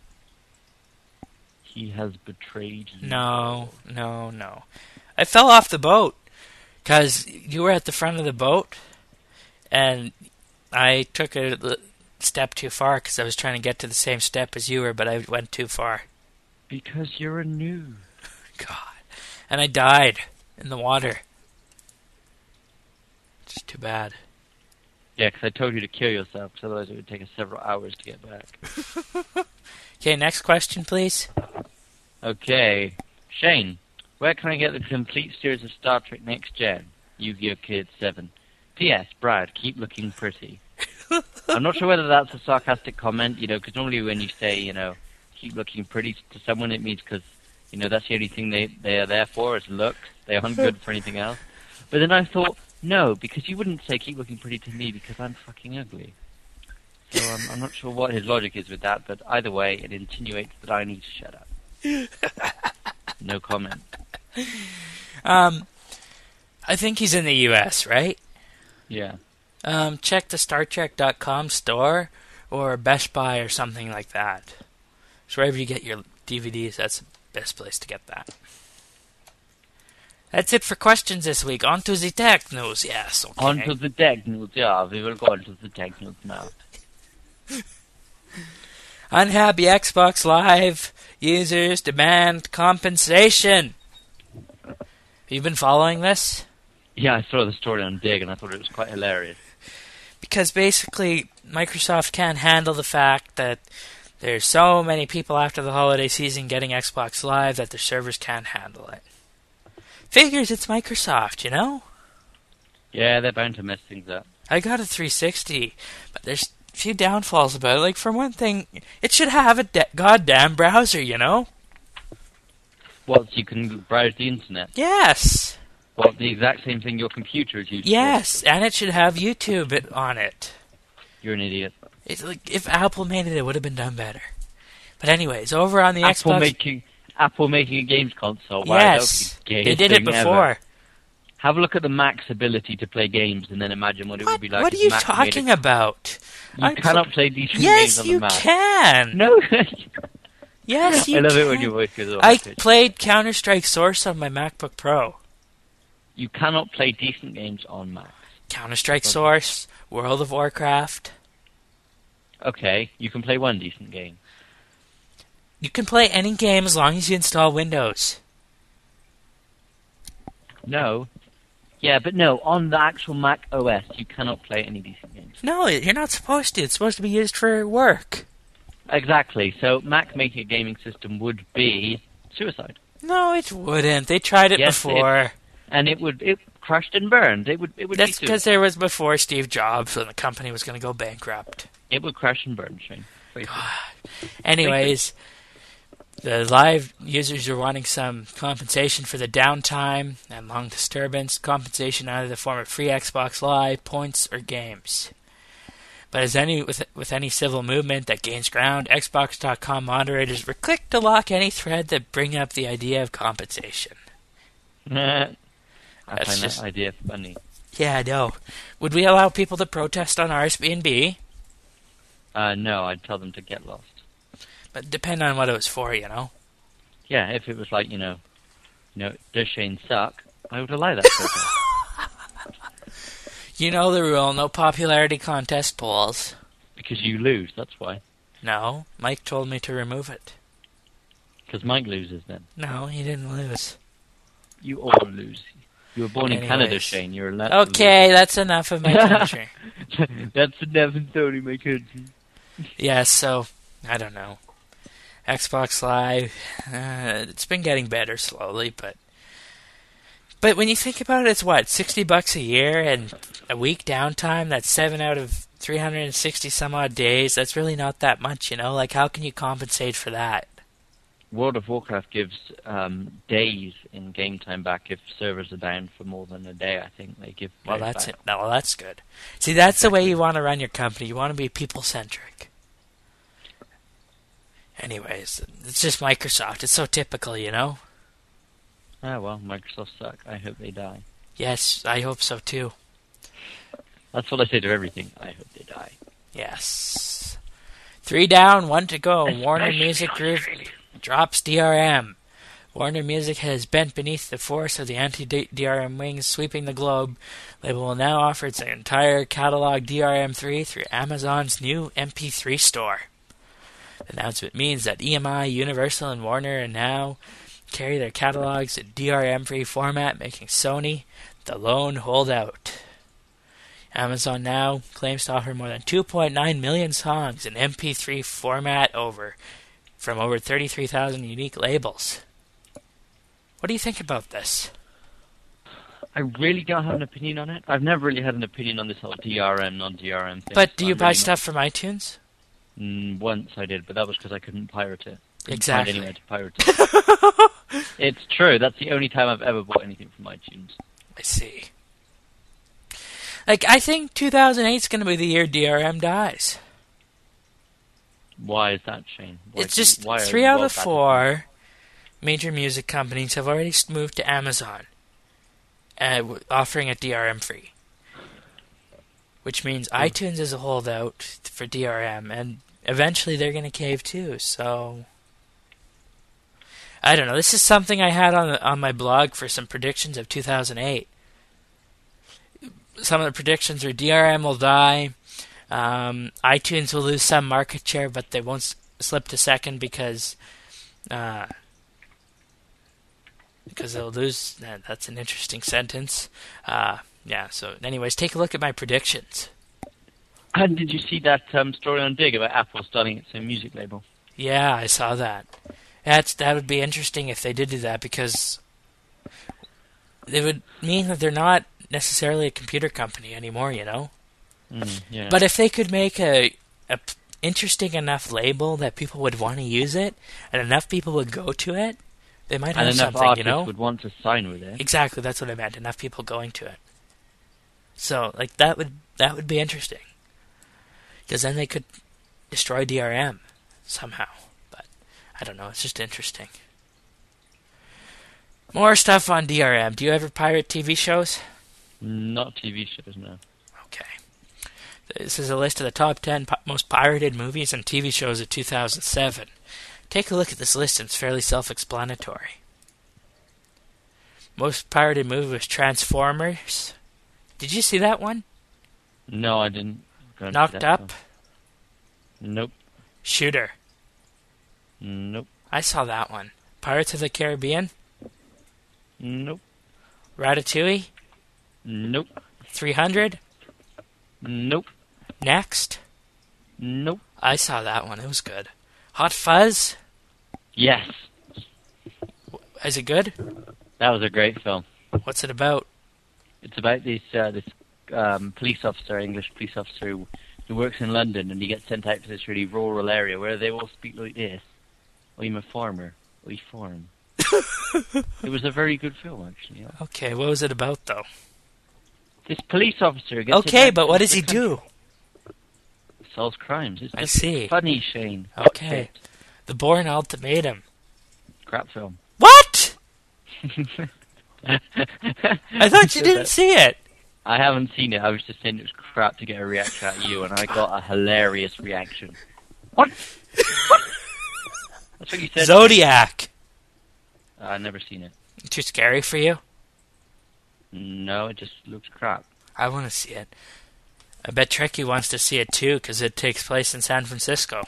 He has betrayed you. No. I fell off the boat because you were at the front of the boat, and I took a step too far because I was trying to get to the same step as you were, but I went too far. Because you're a noob. God. And I died in the water. Just too bad. Yeah, because I told you to kill yourself, because otherwise it would take us several hours to get back. Okay, next question, please. Okay. Shane, where can I get the complete series of Star Trek Next Gen? Yu-Gi-Oh! Kid 7. P.S. Brad, keep looking pretty. I'm not sure whether that's a sarcastic comment, because normally when you say, keep looking pretty to someone, it means because, that's the only thing they are there for, is look. They aren't good for anything else. But then I thought, no, because you wouldn't say keep looking pretty to me because I'm fucking ugly. So I'm not sure what his logic is with that, but either way, it insinuates that I need to shut up. No comment. I think he's in the U.S., right? Yeah. Check the StarTrek.com store or Best Buy or something like that. It's wherever you get your DVDs. That's best place to get that. That's it for questions this week. On to the tech news, yes. Okay. On to the tech news, yeah. We will go on to the tech news now. Unhappy Xbox Live users demand compensation. Have you been following this? Yeah, I saw the story on Dig and I thought it was quite hilarious. Because basically, Microsoft can't handle the fact that there's so many people after the holiday season getting Xbox Live that their servers can't handle it. Figures it's Microsoft, you know? Yeah, they're bound to mess things up. I got a 360, but there's a few downfalls about it. Like, for one thing, it should have a goddamn browser, you know? Well, so you can browse the internet. Yes! Well, the exact same thing your computer is used Yes, and it should have YouTube on it. You're an idiot. It's like, if Apple made it, it would have been done better. But anyways, over on the Xbox... Apple making a games console. Wow, yes, they did it before. Ever. Have a look at the Mac's ability to play games, and then imagine what it would be like. What are you talking about? You cannot play decent games on the Mac. Yes, you can. No. Yes, you can. I love it when your voice goes off. I played Counter-Strike Source on my MacBook Pro. You cannot play decent games on Mac. Counter-Strike Source, World of Warcraft. Okay, you can play one decent game. You can play any game as long as you install Windows. No. Yeah, but no, on the actual Mac OS, you cannot play any decent games. No, you're not supposed to. It's supposed to be used for work. Exactly. So Mac making a gaming system would be suicide. No, it wouldn't. They tried it before. It crashed and burned. It would That's because there was before Steve Jobs when the company was going to go bankrupt. It would crash and burn, Shane. Anyways, the live users are wanting some compensation for the downtime and long disturbance, compensation either in the form of free Xbox Live, points, or games. But as with any civil movement that gains ground, Xbox.com moderators were quick to lock any thread that bring up the idea of compensation. I find that idea funny. Yeah, I know. Would we allow people to protest on Airbnb? No, I'd tell them to get lost. But depend on what it was for, you know? Yeah, if it was like, does Shane suck? I would allow that protest. You know the rule, no popularity contest polls. Because you lose, that's why. No, Mike told me to remove it. Because Mike loses then. No, he didn't lose. You all lose. You were born in Canada, Shane. You're allowed Okay, that's enough of my country. That's enough of my country. Yeah, so, I don't know. Xbox Live, it's been getting better slowly, but when you think about it, it's what, $60 a year and a week downtime? That's 7 out of 360 some odd days. That's really not that much, you know? Like, how can you compensate for that? World of Warcraft gives days in game time back if servers are down for more than a day. I think they give. Well, that's it. No, well, that's good. See, that's the way you want to run your company. You want to be people-centric. Anyways, it's just Microsoft. It's so typical, you know? Ah, well, Microsoft suck. I hope they die. Yes, I hope so, too. That's what I say to everything. I hope they die. Yes. 3 down, 1 to go. Warner Music Group drops DRM. Warner Music has bent beneath the force of the anti-DRM wings sweeping the globe. Label will now offer its entire catalog DRM-free through Amazon's new MP3 store. The announcement means that EMI, Universal, and Warner now carry their catalogs in DRM-free format, making Sony the lone holdout. Amazon now claims to offer more than 2.9 million songs in MP3 format from over 33,000 unique labels. What do you think about this? I really don't have an opinion on it. I've never really had an opinion on this whole DRM, non-DRM thing. But do you buy stuff from iTunes? Once I did, but that was because I couldn't pirate it. Exactly. Find anywhere to pirate it. It's true. That's the only time I've ever bought anything from iTunes. I see. Like, I think 2008 is going to be the year DRM dies. Why is that, Shane? It's just 3 out of 4 major music companies have already moved to Amazon, offering it DRM free. Which means iTunes is a holdout for DRM, and eventually they're going to cave too, so... I don't know. This is something I had on my blog for some predictions of 2008. Some of the predictions are DRM will die, iTunes will lose some market share, but they won't slip to second because they'll lose. That's an interesting sentence. Yeah. So, anyways, take a look at my predictions. And did you see that story on Dig about Apple starting its own music label? Yeah, I saw that. That would be interesting if they did do that, because it would mean that they're not necessarily a computer company anymore, you know? Yeah. But if they could make a interesting enough label that people would want to use it, and enough people would go to it, they might have and enough something, artists you know? would want to sign with it. Exactly, that's what I meant. Enough people going to it. So, like, that would be interesting. Because then they could destroy DRM somehow. But I don't know, it's just interesting. More stuff on DRM. Do you ever pirate TV shows? Not TV shows, no. Okay. This is a list of the top 10 most pirated movies and TV shows of 2007. Take a look at this list, and it's fairly self-explanatory. Most pirated movie was Transformers. Did you see that one? No, I didn't. Knocked Up? Nope. Shooter. Nope. I saw that one. Pirates of the Caribbean? Nope. Ratatouille? Nope. 300? Nope. Next? Nope. I saw that one. It was good. Hot Fuzz? Yes. Is it good? That was a great film. What's it about? It's about this police officer, English police officer, who works in London, and he gets sent out to this really rural area where they all speak like this. I'm a farmer. I farm. It was a very good film, actually. Yeah. Okay, what was it about, though? This police officer gets Okay, but what does he do? Solves crimes. It's I just see. funny, Shane. Okay. The Bourne Ultimatum. Crap film. What? I thought you didn't see it. I haven't seen it. I was just saying it was crap to get a reaction at you, and I got a hilarious reaction. What? What? That's what you said. Zodiac. I've never seen it. Too scary for you? No, it just looks crap. I want to see it. I bet Trekkie wants to see it too, because it takes place in San Francisco.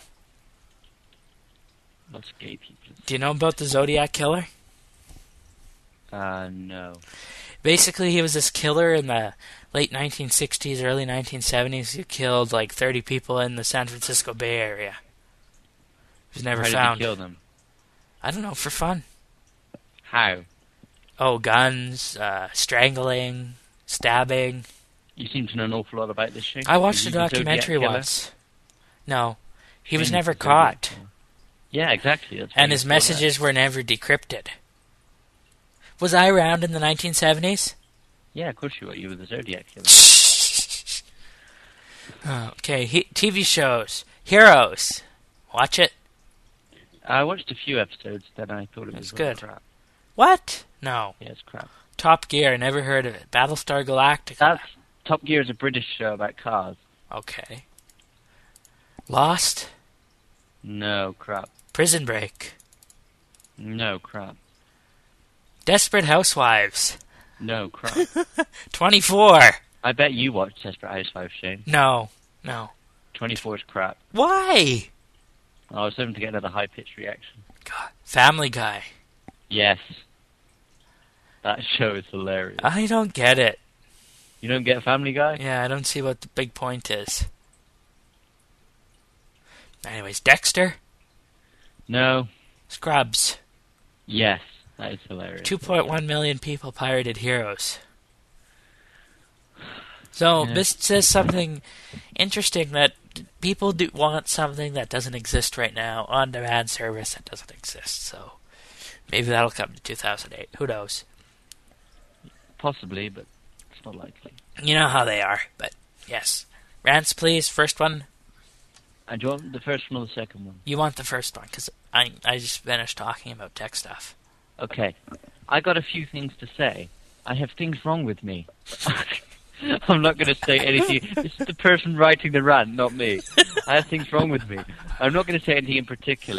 Lots of gay people. Do you know about the Zodiac Killer? No. Basically, he was this killer in the late 1960s, early 1970s. He killed like 30 people in the San Francisco Bay Area. He was never How found. did he kill them? I don't know, for fun. How? Oh, guns, strangling, stabbing. You seem to know an awful lot about this shit. I watched a Are you the Zodiac documentary Killer? once. No, he was Shane never is the Zodiac caught, Killer. Yeah, exactly. That's and why his you saw that. messages were never decrypted. Was I around in the 1970s? Yeah, of course you were. You were the Zodiac Killer. Okay, TV shows. Heroes. Watch it. I watched a few episodes, then I thought it was That's good. crap. What? No. Yeah, it's crap. Top Gear. Never heard of it. Battlestar Galactica. That's Top Gear is a British show about cars. Okay. Lost. No, crap. Prison Break. No, crap. Desperate Housewives. No, crap. 24. I bet you watched Desperate Housewives, Shane. No. 24 is crap. Why? I was hoping to get another high-pitched reaction. God. Family Guy. Yes. That show is hilarious. I don't get it. You don't get Family Guy? Yeah, I don't see what the big point is. Anyways, Dexter. No. Scrubs. Yes. That is hilarious. 2.1 million people pirated Heroes. So, Yeah. this says something interesting, that people do want something that doesn't exist right now, on-demand service that doesn't exist. So, maybe that'll come to 2008. Who knows? Possibly, but it's not likely. You know how they are, but yes. Rants, please. First one. And do you want the first one or the second one? You want the first one, because I just finished talking about tech stuff. Okay. I got a few things to say. I have things wrong with me. I'm not going to say anything. This is the person writing the rant, not me. I have things wrong with me. I'm not going to say anything in particular.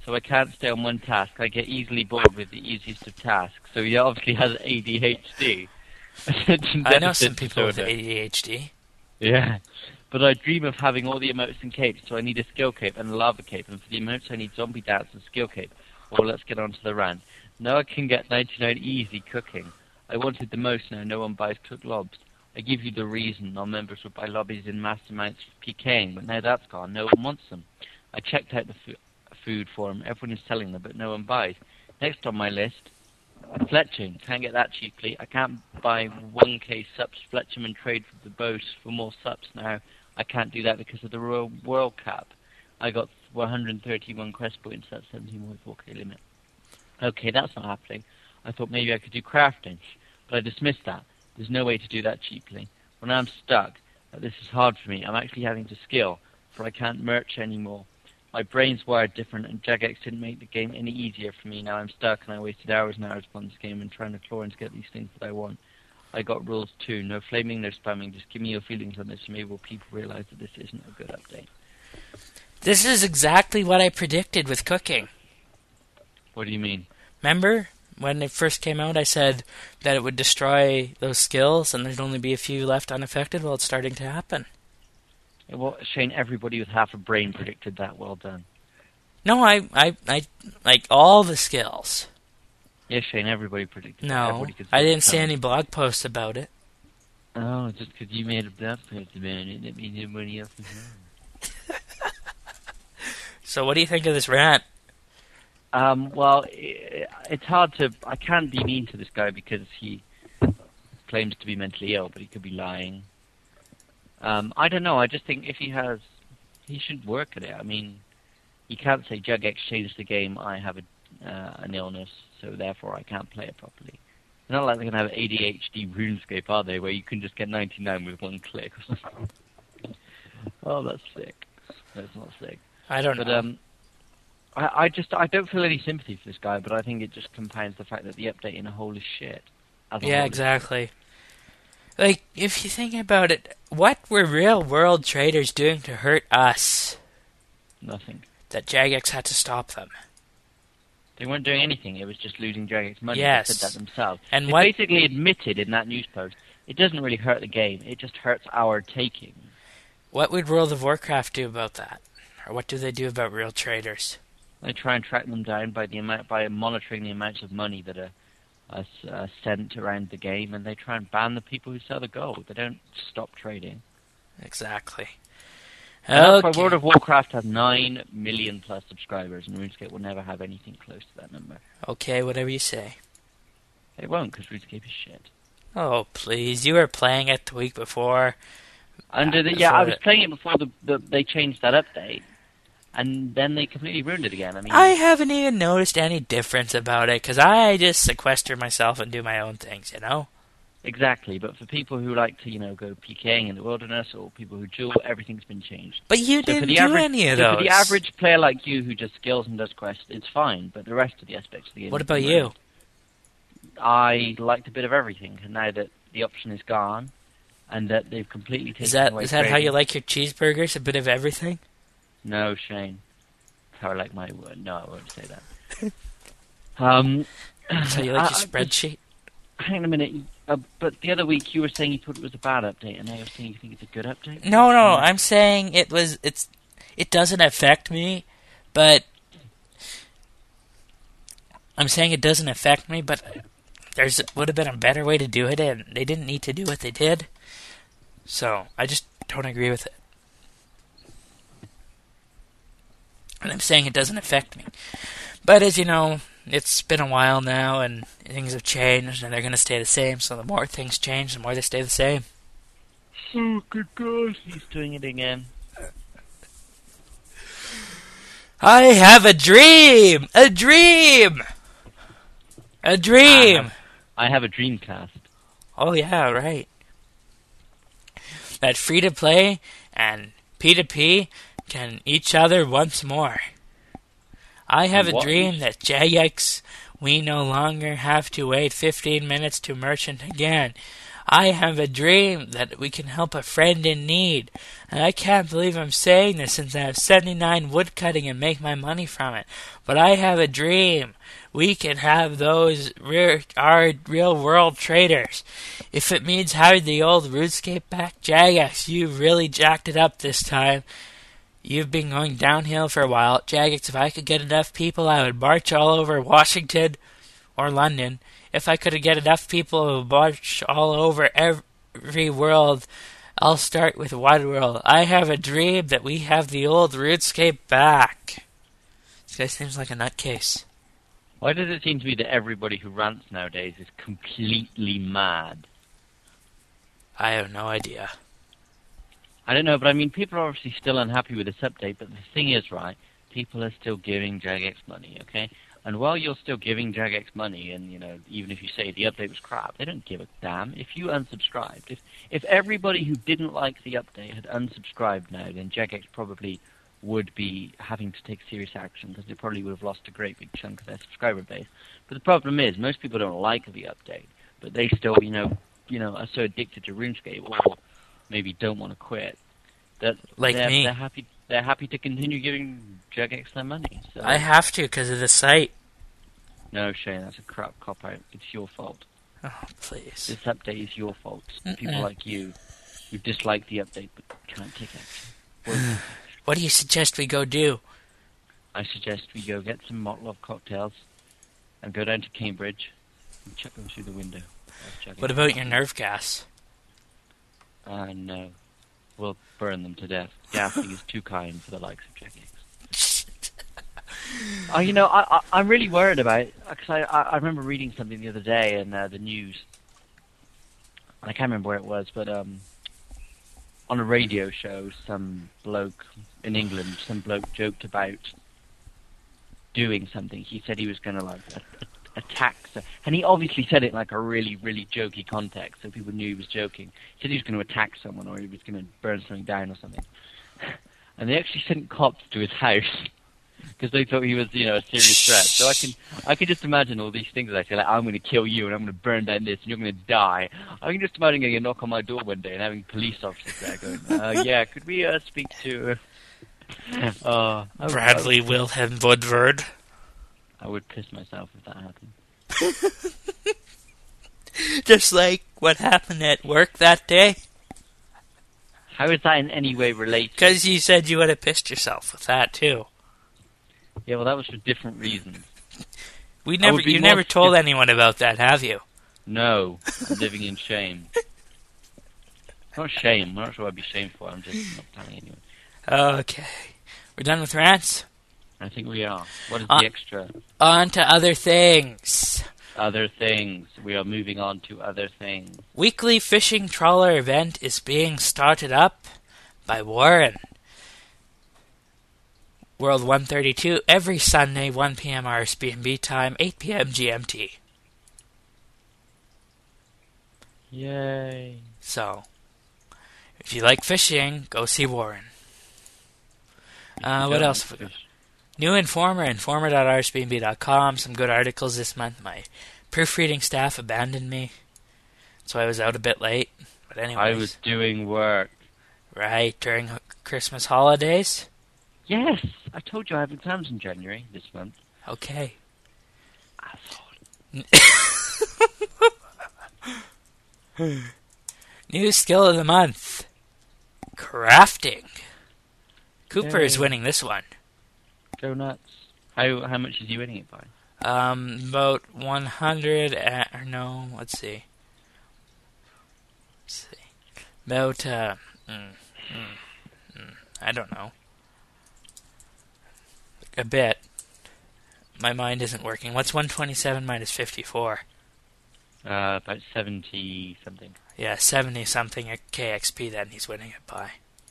so I can't stay on one task. I get easily bored with the easiest of tasks. So he obviously has ADHD. I know some people with ADHD. Yeah. But I dream of having all the emotes and capes, so I need a skill cape and a lava cape. And for the emotes, I need zombie dance and skill cape. Well, let's get on to the rant. Now I can get 99 easy cooking. I wanted the most now. No one buys cooked lobs. I give you the reason. Non-members would buy lobbies in mass amounts for PKing, but now that's gone. No one wants them. I checked out the food for them. Everyone is selling them, but no one buys. Next on my list, fletching. Can't get that cheaply. I can't buy 1k subs fletching and trade for the boss for more subs now. I can't do that because of the Royal World Cup. I got 131 quest points. That's 17.4k limit. Okay, that's not happening. I thought maybe I could do crafting, but I dismissed that. There's no way to do that cheaply. When I'm stuck, this is hard for me. I'm actually having to skill, for I can't merch anymore. My brain's wired different, and Jagex didn't make the game any easier for me. Now I'm stuck, and I wasted hours and hours upon this game and trying to claw and get these things that I want. I got rules too. No flaming, no spamming. Just give me your feelings on this, and maybe people realize that this isn't a good update. This is exactly what I predicted with cooking. What do you mean? Remember? When it first came out, I said that it would destroy those skills and there'd only be a few left unaffected. Well, it's starting to happen. Well, Shane, everybody with half a brain predicted that. Well done. No, I like all the skills. Yes, Shane, everybody predicted that. No, I didn't see any blog posts about it. Oh, just because you made a blog post about it, that means everybody else is wrong. So what do you think of this rant? Well, it's hard to... I can't be mean to this guy because he claims to be mentally ill, but he could be lying. I don't know. I just think if he has... He should work at it. I mean, you can't say, Jagex changed the game, I have an illness, so therefore I can't play it properly. It's not like they're going to have ADHD RuneScape, are they, where you can just get 99 with one click or something. Oh, that's sick. That's not sick. I don't know. I don't feel any sympathy for this guy, but I think it just compounds the fact that the update in a whole is shit. Yeah, exactly. Like, if you think about it, what were real world traders doing to hurt us? Nothing. That Jagex had to stop them. They weren't doing anything. It was just losing Jagex money. Yes. They said that themselves. And they basically admitted in that news post, it doesn't really hurt the game. It just hurts our taking. What would World of Warcraft do about that? Or what do they do about real traders? They try and track them down by monitoring the amounts of money that are sent around the game, and they try and ban the people who sell the gold. They don't stop trading. Exactly. That's why World of Warcraft has 9 million plus subscribers, and RuneScape will never have anything close to that number. Okay, whatever you say. It won't, because RuneScape is shit. Oh, please. You were playing it the week before. I was playing it before they changed that update. And then they completely ruined it again. I haven't even noticed any difference about it, because I just sequester myself and do my own things, you know? Exactly, but for people who like to, go PKing in the wilderness, or people who duel, everything's been changed. But you didn't do any of those. For the average player like you who just skills and does quests, it's fine, but the rest of the aspects of the game... What about you? I liked a bit of everything, and now that the option is gone, and that they've completely taken away... Is that how you like your cheeseburgers, a bit of everything? No, Shane. How I like my word. No, I won't say that. So you like your spreadsheet? Hang on a minute. But the other week you were saying you thought it was a bad update, and now you're saying you think it's a good update? No, I'm saying it doesn't affect me, but... I'm saying it doesn't affect me, but would have been a better way to do it, and they didn't need to do what they did. So, I just don't agree with it. And I'm saying it doesn't affect me. But as you know, it's been a while now, and things have changed, and they're going to stay the same. So the more things change, the more they stay the same. Oh, good God. He's doing it again. I have a dream! A dream! A dream! I have a Dreamcast. Oh, yeah, right. That free-to-play and P2P can each other once more. I have a dream that Jagex, we no longer have to wait 15 minutes to merchant again. I have a dream that we can help a friend in need. And I can't believe I'm saying this since I have 79 woodcutting and make my money from it. But I have a dream. We can have those our real world traders. If it means having the old RuneScape back, Jagex, you really jacked it up this time. You've been going downhill for a while. Jagex, if I could get enough people, I would march all over Washington or London. If I could get enough people to march all over every world, I'll start with one world. I have a dream that we have the old RuneScape back. This guy seems like a nutcase. Why does it seem to me that everybody who rants nowadays is completely mad? I have no idea. I don't know, but I mean, people are obviously still unhappy with this update, but the thing is, right, people are still giving Jagex money, okay? And while you're still giving Jagex money, and, you know, even if you say the update was crap, they don't give a damn. If you unsubscribed, if everybody who didn't like the update had unsubscribed now, then Jagex probably would be having to take serious action, because they probably would have lost a great big chunk of their subscriber base. But the problem is, most people don't like the update, but they still, you know, are so addicted to RuneScape, or maybe don't want to quit, that Like they're, me. they're happy to continue giving Jagex their money. So. I have to because of the site. No, Shane, that's a crap cop-out. It's your fault. Oh, please. This update is your fault. People like you who dislike the update but can't take action. What do you suggest we go do? I suggest we go get some Motlov cocktails and go down to Cambridge and chuck them through the window. What about your nerve gas? No. We'll burn them to death. Gassing is too kind for the likes of Jagex. You know, I'm really worried about it, because I remember reading something the other day in the news, and I can't remember where it was, but on a radio show, some bloke in England, joked about doing something. He said he was going to, like, attack, and he obviously said it in, like, a really, really jokey context, so people knew he was joking. He said he was going to attack someone, or he was going to burn something down or something. And they actually sent cops to his house, because they thought he was, you know, a serious threat. So I can just imagine all these things that I say, like, I'm going to kill you, and I'm going to burn down this, and you're going to die. I can just imagine getting a knock on my door one day and having police officers there going, yeah, could we speak to... Bradley Wilhelm Woodward. I would piss myself if that happened. Just like what happened at work that day. How is that in any way related? Because you said you would have pissed yourself with that too. Yeah, well, that was for different reasons. You never told anyone about that, have you? No, I'm living in shame. Not shame. I'm not sure I'd be shameful. I'm just not telling anyone. Okay. We're done with rants? I think we are. What is the extra? On to other things. Other things. We are moving on to other things. Weekly fishing trawler event is being started up by Warren. World 132 every Sunday, 1 p.m. RSBNB time, 8 p.m. GMT. Yay. So, if you like fishing, go see Warren. What else have we got? New Informer, informer.rsbnb.com. Some good articles this month. My proofreading staff abandoned me, so I was out a bit late. But anyways. I was doing work. Right, during Christmas holidays? Yes, I told you I have exams in January this month. Okay. New skill of the month. Crafting. Cooper is winning this one. Go nuts. How much is he winning it by? About 100, let's see. About, I don't know. A bit. My mind isn't working. What's 127 minus 54? About 70 something. Yeah, 70 something at KXP then he's winning it by.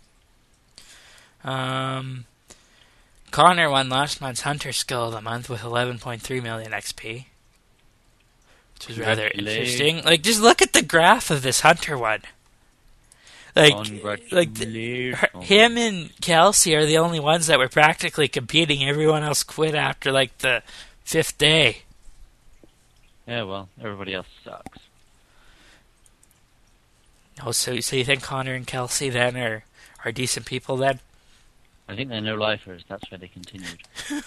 Connor won last month's Hunter Skill of the Month with 11.3 million XP. Which was rather interesting. Like, just look at the graph of this Hunter one. Like him and Kelsey are the only ones that were practically competing. Everyone else quit after, like, the 5th day. Yeah, well, everybody else sucks. Oh, so you think Connor and Kelsey then are decent people then? I think they're no-lifers. That's why they continued.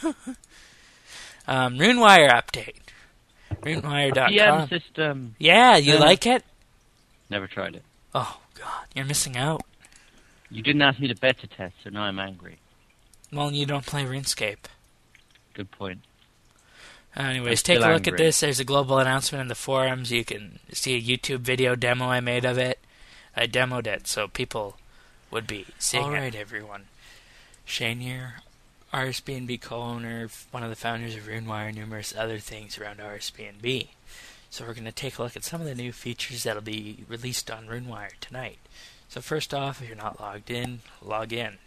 RuneWire update. RuneWire.com. PM system. Yeah, you like it? Never tried it. Oh, God, you're missing out. You didn't ask me to beta test, so now I'm angry. Well, you don't play RuneScape. Good point. Anyways, I'm take a still look at angry. this. There's a global announcement in the forums. You can see a YouTube video demo I made of it. I demoed it, so people would be seeing it. All right, everyone. Shane here, RSBNB co-owner, one of the founders of RuneWire, numerous other things around RSBNB. So we're going to take a look at some of the new features that'll be released on RuneWire tonight. So first off, if you're not logged in, log in.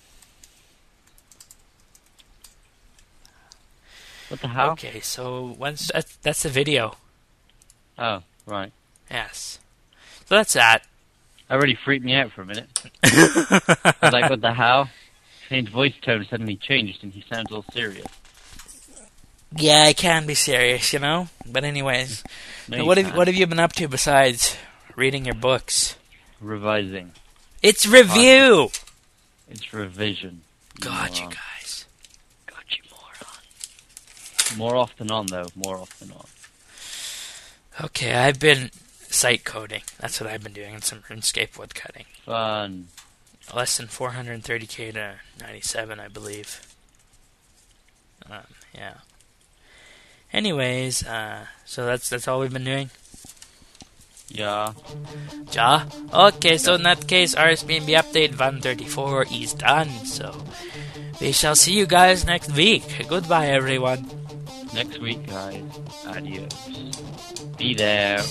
What the hell? Okay, so once that's the video. Oh, right. Yes. So that's that. That really freaked me out for a minute. I was like, what the hell? Shane's voice tone suddenly changed and he sounds all serious. Yeah, I can be serious, you know? But anyways, No, so you what can't. have you been up to besides reading your books? Revising. It's review! It's revision. God, you moron. guys. God, you moron. More off than on, though. More off than on. Okay, I've been site coding. That's what I've been doing, and some RuneScape wood cutting. Fun. Less than 430k to 97, I believe. Yeah. Anyways, so that's all we've been doing. Yeah. Ja? Okay, so in that case, RSBNB update 134 is done. So we shall see you guys next week. Goodbye, everyone. Next week, guys. Adios. Be there.